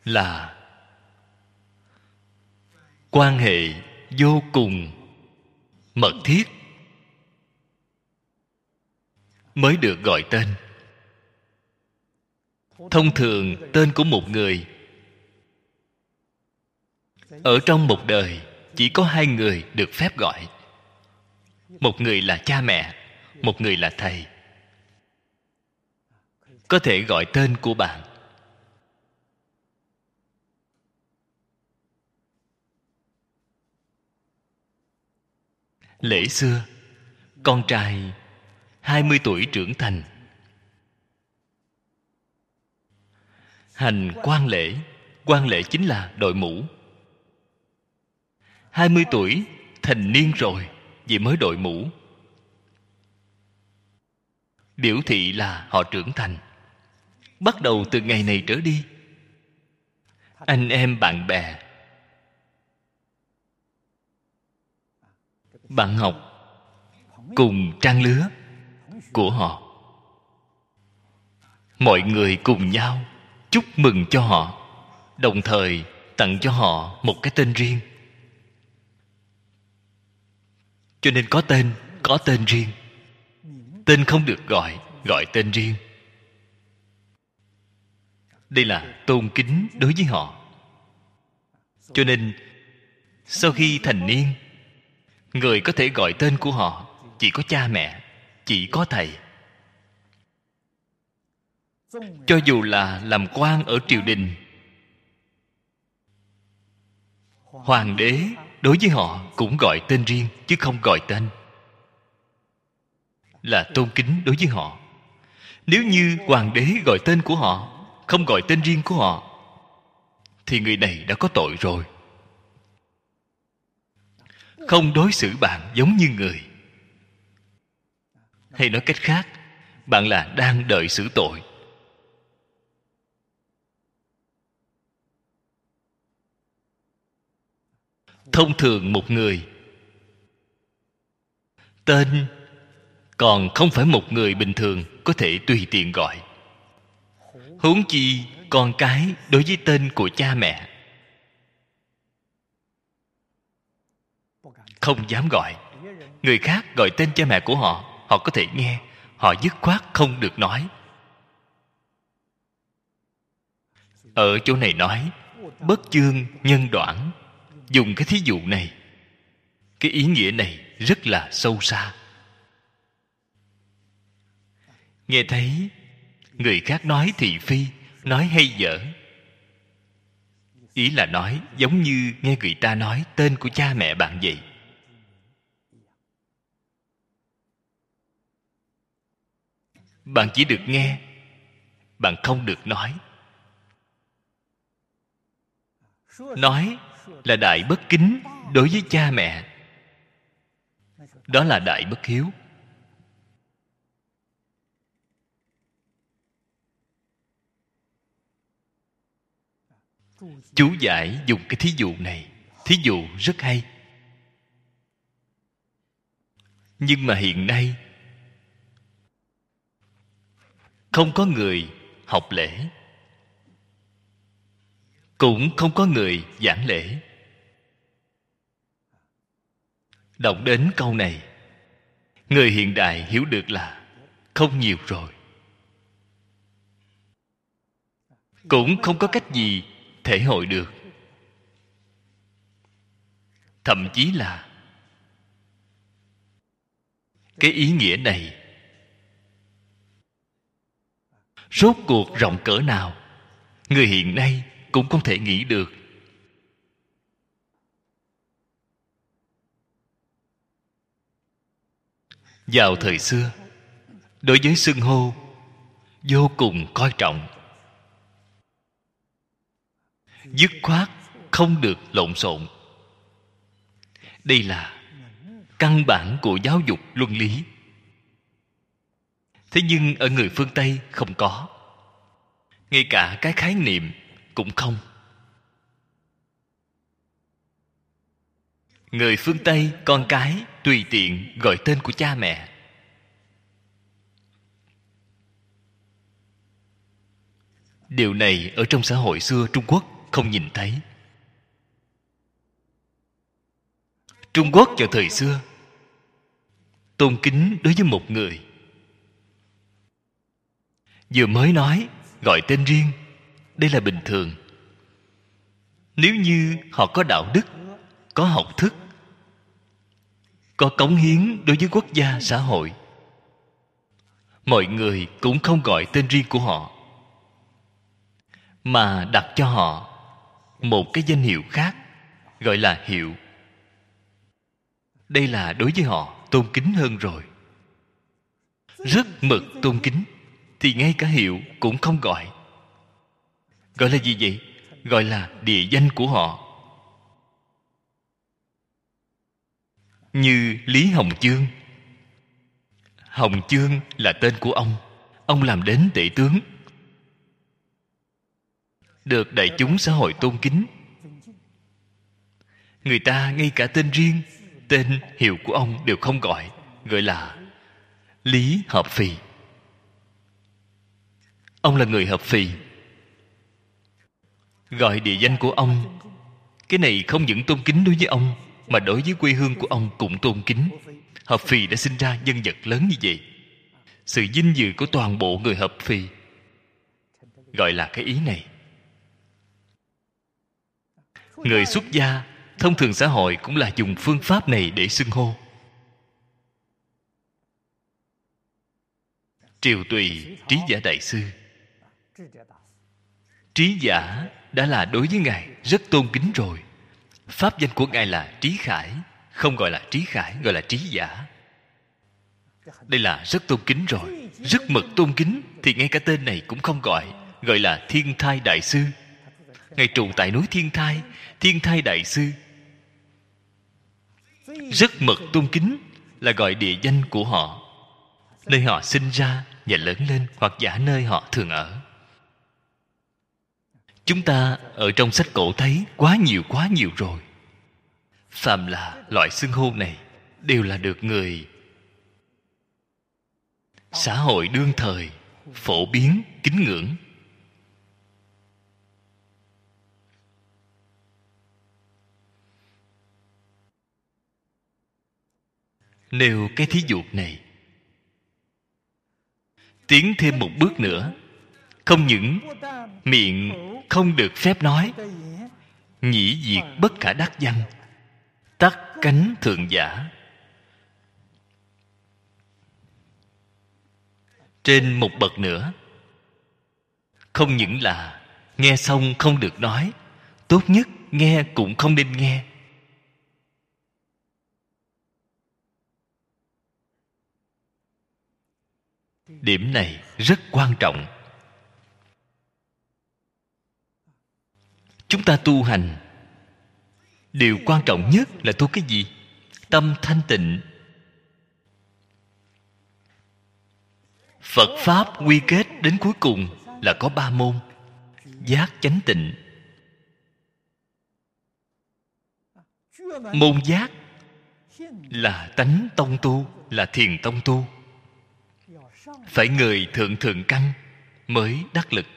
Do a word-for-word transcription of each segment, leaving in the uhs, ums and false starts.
là quan hệ vô cùng mật thiết mới được gọi tên. Thông thường tên của một người ở trong một đời chỉ có hai người được phép gọi. Một người là cha mẹ, một người là thầy. Có thể gọi tên của bạn. Lễ xưa, con trai hai mươi tuổi trưởng thành, hành quan lễ. Quan lễ chính là đội mũ. Hai mươi tuổi thành niên rồi, vì mới đội mũ, biểu thị là họ trưởng thành. Bắt đầu từ ngày này trở đi, anh em bạn bè, bạn học cùng trang lứa của họ, mọi người cùng nhau chúc mừng cho họ, đồng thời tặng cho họ một cái tên riêng. Cho nên có tên, có tên riêng. Tên không được gọi, gọi tên riêng. Đây là tôn kính đối với họ. Cho nên sau khi thành niên, người có thể gọi tên của họ chỉ có cha mẹ, chỉ có thầy. Cho dù là làm quan ở triều đình, hoàng đế đối với họ cũng gọi tên riêng, chứ không gọi tên. Là tôn kính đối với họ. Nếu như hoàng đế gọi tên của họ, không gọi tên riêng của họ, thì người này đã có tội rồi. Không đối xử bạn giống như người. Hay nói cách khác, bạn là đang đợi xử tội. Thông thường một người tên còn không phải một người bình thường có thể tùy tiện gọi. Huống chi con cái đối với tên của cha mẹ không dám gọi. Người khác gọi tên cha mẹ của họ, họ có thể nghe, họ dứt khoát không được nói. Ở chỗ này nói bất chương nhân đoản, dùng cái thí dụ này, cái ý nghĩa này rất là sâu xa. Nghe thấy người khác nói thị phi, nói hay dở, ý là nói giống như nghe người ta nói tên của cha mẹ bạn vậy. Bạn chỉ được nghe, bạn không được nói. Nói là đại bất kính đối với cha mẹ. Đó là đại bất hiếu. Chú giải dùng cái thí dụ này, thí dụ rất hay. Nhưng mà hiện nay không có người học lễ, cũng không có người giảng lễ. Đọc đến câu này, người hiện đại hiểu được là không nhiều rồi. Cũng không có cách gì thể hội được. Thậm chí là cái ý nghĩa này rốt cuộc rộng cỡ nào, người hiện nay cũng không thể nghĩ được. Vào thời xưa, đối với xưng hô vô cùng coi trọng, dứt khoát không được lộn xộn. Đây là căn bản của giáo dục luân lý. Thế nhưng ở người phương Tây không có. Ngay cả cái khái niệm cũng không. Người phương Tây con cái tùy tiện gọi tên của cha mẹ. Điều này ở trong xã hội xưa Trung Quốc không nhìn thấy. Trung Quốc vào thời xưa tôn kính đối với một người, vừa mới nói gọi tên riêng, đây là bình thường. Nếu như họ có đạo đức, có học thức, có cống hiến đối với quốc gia xã hội, mọi người cũng không gọi tên riêng của họ, mà đặt cho họ một cái danh hiệu khác, gọi là hiệu. Đây là đối với họ tôn kính hơn rồi. Rất mực tôn kính, thì ngay cả hiệu cũng không gọi. Gọi là gì vậy? Gọi là địa danh của họ. Như Lý Hồng Chương. Hồng Chương là tên của ông. Ông làm đến tể tướng, được đại chúng xã hội tôn kính. Người ta ngay cả tên riêng, tên hiệu của ông đều không gọi, gọi là Lý Hợp Phì. Ông là người hợp phì. Gọi địa danh của ông, cái này không những tôn kính đối với ông, mà đối với quê hương của ông cũng tôn kính. Hợp phì đã sinh ra nhân vật lớn như vậy, sự vinh dự của toàn bộ người hợp phì, gọi là cái ý này. Người xuất gia thông thường xã hội cũng là dùng phương pháp này để xưng hô. Triều Tùy Trí Giả Đại Sư. Trí Giả đã là đối với Ngài rất tôn kính rồi. Pháp danh của Ngài là Trí Khải, không gọi là Trí Khải, gọi là Trí Giả. Đây là rất tôn kính rồi. Rất mực tôn kính, thì ngay cả tên này cũng không gọi, gọi là Thiên Thai Đại Sư. Ngài trụ tại núi Thiên Thai, Thiên Thai Đại Sư. Rất mực tôn kính là gọi địa danh của họ, nơi họ sinh ra và lớn lên, hoặc giả nơi họ thường ở. Chúng ta ở trong sách cổ thấy quá nhiều quá nhiều rồi. Phàm là loại xưng hô này đều là được người xã hội đương thời phổ biến kính ngưỡng. Nêu cái thí dụ này, tiến thêm một bước nữa, không những miệng không được phép nói nhĩ diệt bất khả đắc văn, tắc cánh thượng giả. Trên một bậc nữa, không những là nghe xong không được nói, tốt nhất nghe cũng không nên nghe. Điểm này rất quan trọng. Chúng ta tu hành, điều quan trọng nhất là tu cái gì? Tâm thanh tịnh. Phật Pháp quy kết đến cuối cùng là có ba môn: giác, chánh, tịnh. Môn giác là tánh tông tu, là thiền tông tu. Phải người thượng thượng căn mới đắc lực.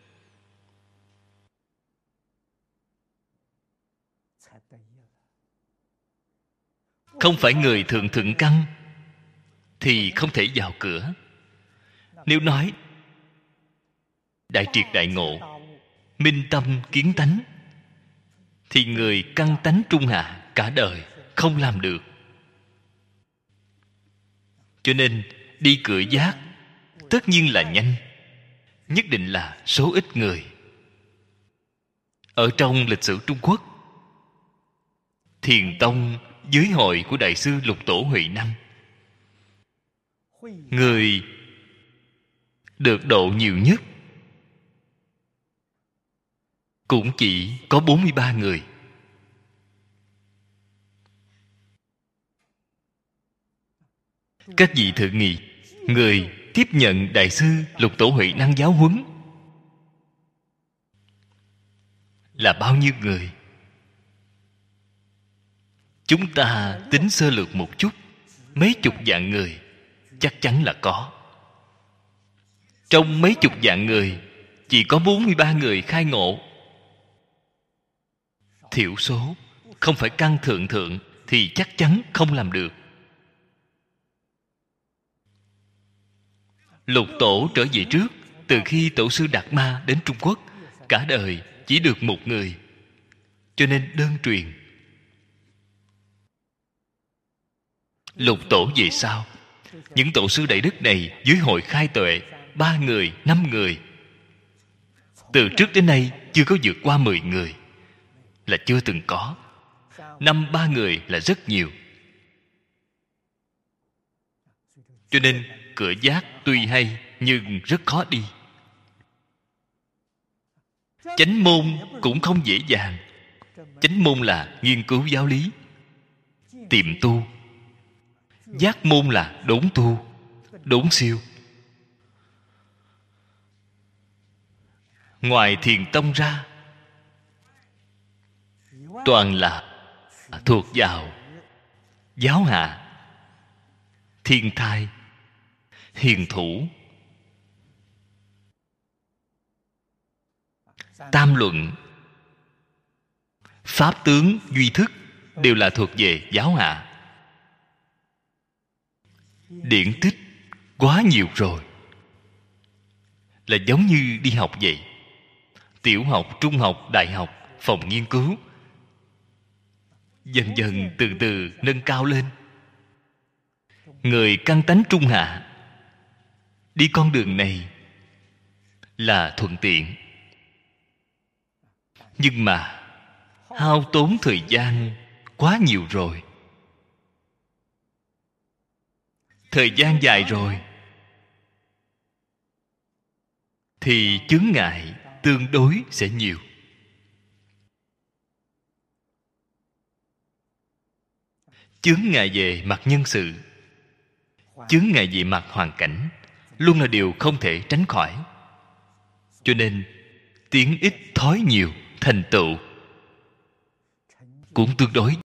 Không phải người thượng thượng căn thì không thể vào cửa. Nếu nói đại triệt đại ngộ, minh tâm kiến tánh, thì người căn tánh trung hạ cả đời không làm được. Cho nên đi cửa giác tất nhiên là nhanh, nhất định là số ít người. Ở trong lịch sử Trung Quốc, Thiền Tông giới hội của Đại sư Lục Tổ Huệ Năng, người được độ nhiều nhất cũng chỉ có bốn mươi ba người. Các vị thử nghĩ, người tiếp nhận Đại sư Lục Tổ Huệ Năng giáo huấn là bao nhiêu người? Chúng ta tính sơ lược một chút, mấy chục vạn người chắc chắn là có. Trong mấy chục vạn người chỉ có bốn mươi ba người khai ngộ. Thiểu số, không phải căn thượng thượng thì chắc chắn không làm được. Lục tổ trở về trước, từ khi tổ sư Đạt Ma đến Trung Quốc, cả đời chỉ được một người, cho nên đơn truyền. Lục tổ về sau, những tổ sư đại đức này dưới hội khai tuệ, ba người, năm người, từ trước đến nay chưa có vượt qua mười người, là chưa từng có. Năm ba người là rất nhiều. Cho nên cửa giác tuy hay nhưng rất khó đi. Chánh môn cũng không dễ dàng. Chánh môn là nghiên cứu giáo lý, tiệm tu. Giác môn là đốn tu, đốn siêu. Ngoài thiền tông ra, toàn là thuộc vào giáo hạ, thiên thai, hiền thủ, tam luận, pháp tướng, duy thức đều là thuộc về giáo hạ. Điển tích quá nhiều rồi, là giống như đi học vậy. Tiểu học, trung học, đại học, phòng nghiên cứu, dần dần từ từ nâng cao lên. Người căn tánh trung hạ đi con đường này là thuận tiện, nhưng mà hao tốn thời gian quá nhiều rồi. Thời gian dài rồi thì chướng ngại tương đối sẽ nhiều. Chướng ngại về mặt nhân sự, chướng ngại về mặt hoàn cảnh luôn là điều không thể tránh khỏi. Cho nên tiếng ít thói nhiều, thành tựu cũng tương đối